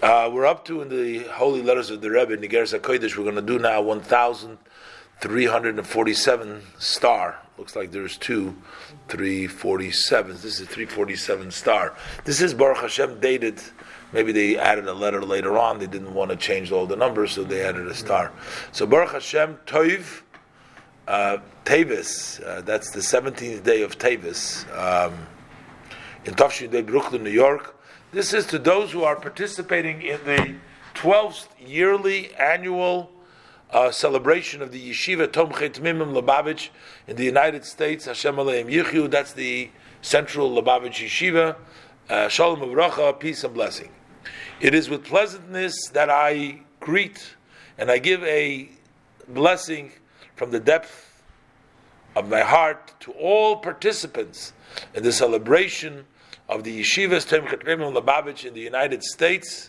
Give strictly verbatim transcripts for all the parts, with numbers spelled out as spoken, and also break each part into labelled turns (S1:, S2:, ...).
S1: Uh, we're up to in the Holy Letters of the Rebbe, in the Igeres HaKodesh. We're going to do now one thousand three hundred forty-seven star. Looks like there's two three forty-sevens. This is three forty-seven star. This is Baruch Hashem dated. Maybe they added a letter later on. They didn't want to change all the numbers, so they added a star. So Baruch Hashem Toiv uh, Tevis. Uh, that's the seventeenth day of Tevis um, in Tafshin Day, Brooklyn, New York. This is to those who are participating in the twelfth yearly annual uh, celebration of the Yeshiva Tomchei Tmimim Lubavitch in the United States. Hashem Aleim Yichyu. That's the Central Lubavitch Yeshiva. Uh, Shalom Uvracha, peace and blessing. It is with pleasantness that I greet and I give a blessing from the depth of my heart to all participants in the celebration of the Yeshivas Tomchei Tmimim Lubavitch in the United States,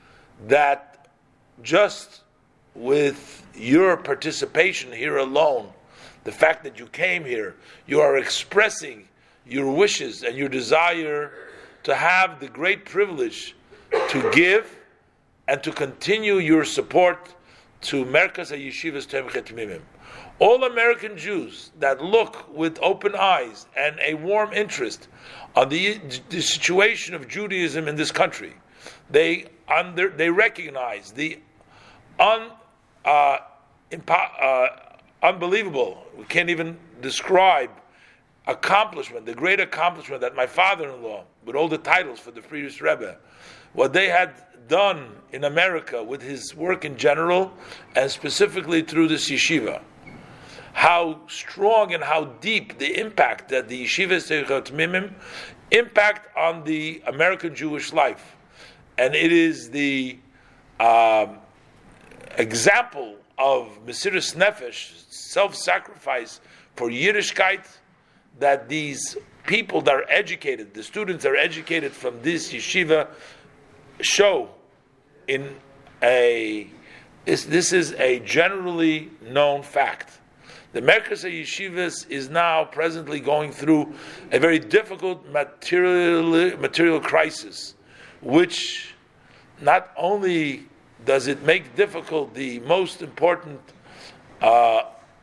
S1: that just with your participation here alone, the fact that you came here, you are expressing your wishes and your desire to have the great privilege to give and to continue your support to Merkaz HaYeshivas Tomchei Tmimim. All American Jews that look with open eyes and a warm interest on the, the situation of Judaism in this country, they under they recognize the un, uh, impo- uh, unbelievable, we can't even describe, accomplishment, the great accomplishment that my father-in-law, with all the titles for the previous Rebbe, what they had done in America with his work in general, and specifically through this yeshiva. How strong and how deep the impact that the Yeshivas Tomchei Tmimim impact on the American Jewish life. And it is the um, example of Mesiras Nefesh, self-sacrifice for Yiddishkeit, that these people that are educated, the students that are educated from this yeshiva, show in a, this, this is a generally known fact. The Merkaz HaYeshivas is now presently going through a very difficult material, material crisis, which not only does it make difficult the most important uh,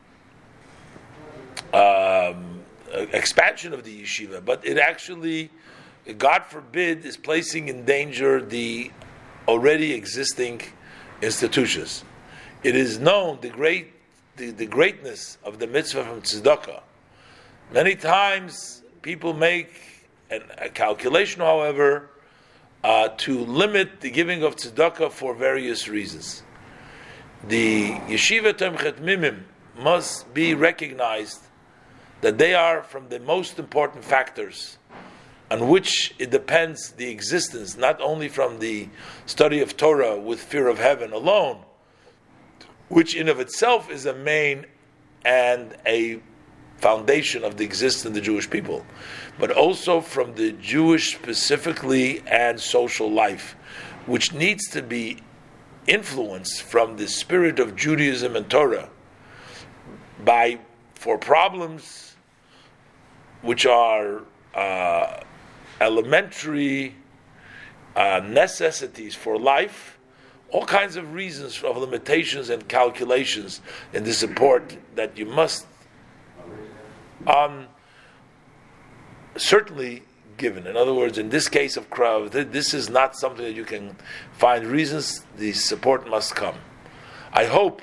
S1: um, expansion of the yeshiva, but it actually, God forbid, is placing in danger the already existing institutions. It is known the great The, the greatness of the mitzvah from tzedakah. Many times people make an, a calculation, however, uh, to limit the giving of tzedakah for various reasons. The Yeshiva Tomchei Tmimim must be recognized that they are from the most important factors on which it depends the existence, not only from the study of Torah with fear of heaven alone, which in of itself is a main and a foundation of the existence of the Jewish people, but also from the Jewish specifically and social life, which needs to be influenced from the spirit of Judaism and Torah by for problems which are uh, elementary uh, necessities for life. All kinds of reasons of limitations and calculations in the support that you must um, certainly given. In other words, in this case of Krav, this is not something that you can find reasons. The support must come. I hope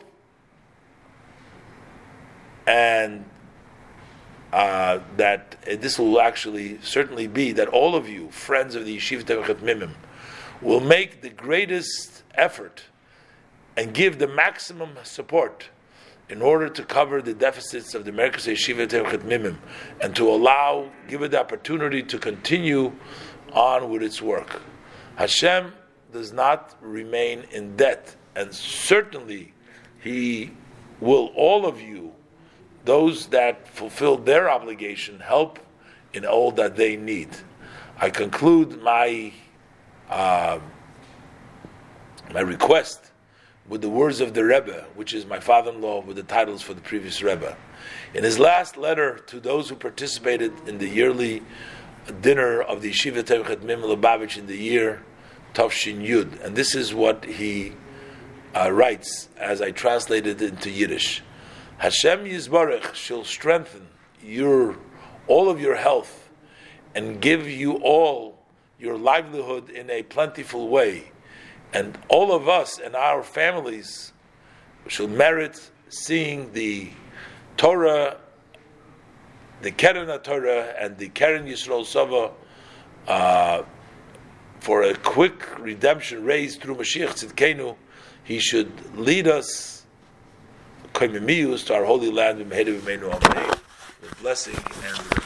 S1: and uh, that this will actually certainly be that all of you, friends of the Yeshiva Tomchei Tmimim, will make the greatest effort and give the maximum support in order to cover the deficits of the Merkaz HaYeshiva Tomchei Tmimim and to allow, give it the opportunity to continue on with its work. Hashem does not remain in debt, and certainly He will, all of you, those that fulfill their obligation, help in all that they need. I conclude my uh, my request with the words of the Rebbe, which is my father-in-law with the titles for the previous Rebbe. In his last letter to those who participated in the yearly dinner of the Yeshiva Tomchei Tmimim Lubavitch in the year Tafshin Yud, and this is what he uh, writes as I translated it into Yiddish. Hashem Yisbarach shall strengthen your all of your health and give you all your livelihood in a plentiful way, and all of us and our families shall merit seeing the Torah, the Keren HaTorah and the Keren Yisrael Sava uh, for a quick redemption raised through Mashiach Tzidkenu. He should lead us to our holy land with blessing and